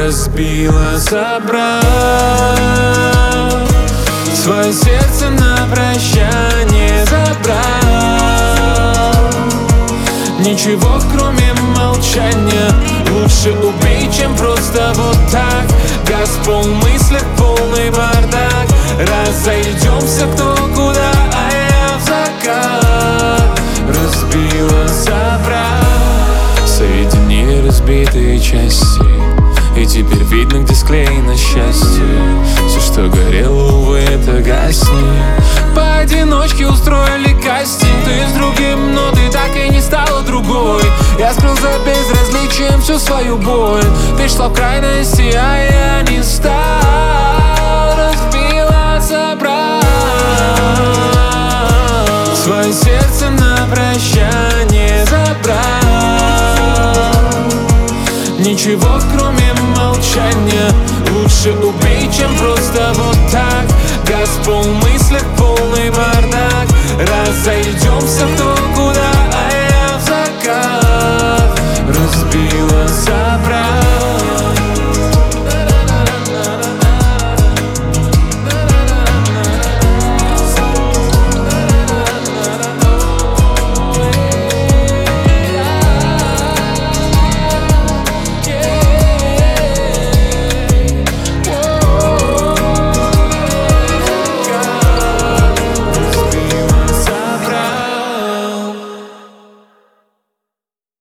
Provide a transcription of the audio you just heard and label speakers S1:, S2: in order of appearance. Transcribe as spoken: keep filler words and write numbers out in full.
S1: разбила, забрав свое сердце на прощание, забрав ничего, кроме молчания. Лучше убить, чем просто вот так. Газпол в мыслях, полный бардак. Разойдемся кто куда, а я в закат. Разбила, забрав, соединили разбитые части, и теперь видно, где склеено счастье. Все, что горело, увы, это гаснет. Поодиночке устроили кастинг. Ты с другим, но ты так и не стала другой. Я скрыл за безразличием всю свою боль. Ты шла в крайности, а я не стал. Разбила, забрав свое сердце на прощание, забрав ничего, кроме молчания. Лучше убить, чем просто вот так. Газпол в мыслях, полный бардак. Разойдемся в